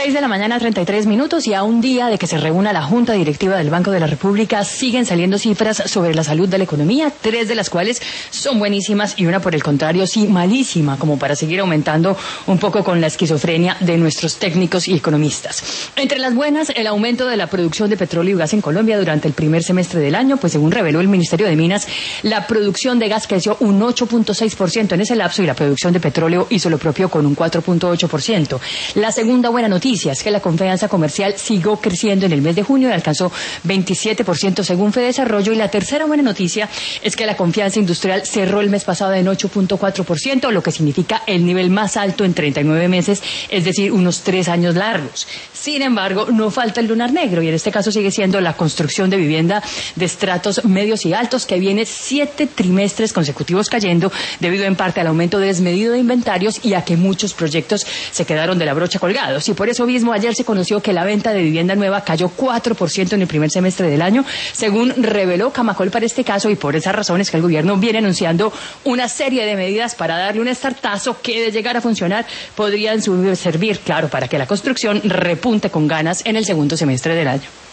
6:33 y a un día de que se reúna la Junta Directiva del Banco de la República siguen saliendo cifras sobre la salud de la economía, 3 de las cuales son buenísimas y una por el contrario sí malísima, como para seguir aumentando un poco con la esquizofrenia de nuestros técnicos y economistas. Entre las buenas, el aumento de la producción de petróleo y gas en Colombia durante el primer semestre del año, pues según reveló el Ministerio de Minas, la producción de gas creció un 8.6% en ese lapso y la producción de petróleo hizo lo propio con un 4.8%. La segunda buena noticia es que la confianza comercial siguió creciendo en el mes de junio y alcanzó 27% según Fedesarrollo, y la tercera buena noticia es que la confianza industrial cerró el mes pasado en 8.4%, lo que significa el nivel más alto en 39 meses, es decir, unos 3 años largos. Sin embargo, no falta el lunar negro y en este caso sigue siendo la construcción de vivienda de estratos medios y altos, que viene 7 trimestres consecutivos cayendo debido en parte al aumento desmedido de inventarios y a que muchos proyectos se quedaron de la brocha colgados. Y por eso mismo ayer se conoció que la venta de vivienda nueva cayó 4% en el primer semestre del año, según reveló Camacol para este caso, y por esas razones que el gobierno viene anunciando una serie de medidas para darle un estartazo que, de llegar a funcionar, podrían servir, claro, para que la construcción repunte con ganas en el segundo semestre del año.